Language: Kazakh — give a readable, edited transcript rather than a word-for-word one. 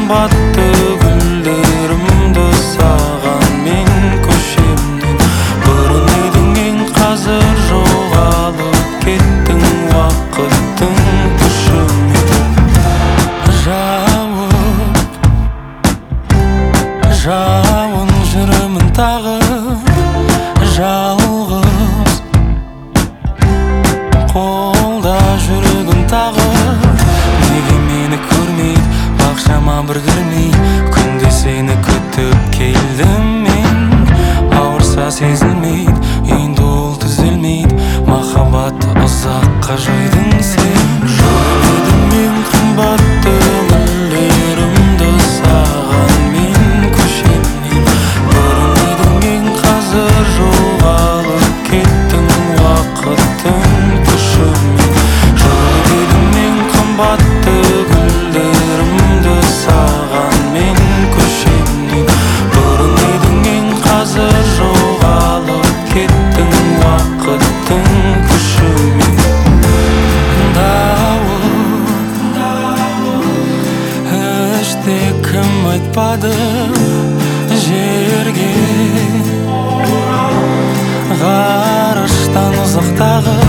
қымбатты гүлдерімді саған мен көшемнен. Бұрын едің ең, қазір жоғалып кеттің уақыттың күшімен. Жауын жүрмін тағы жалғыз, қолда жүрегім тағы. Неге мені көрмейді, бақшама бір кірмей, күнде сені күтіп келдім мен. Ауырса сезілмейді, енді ол түзелмейді, махаббатты ұзаққа жойдың сен. Жойдым мен қымбатты гүлдерімді саған мен көшемнен. Бұрын едің ең, қазір жоғалып кеттің уақыттың күшімен. Жойдым мен қымбатты гүлдерімді саған мен көшемнен. Бұрын едің ең, қазір жоғалып кеттің уақыттың күшімен. Іште кім айтпады жерге, ғарыштан ұзақтағы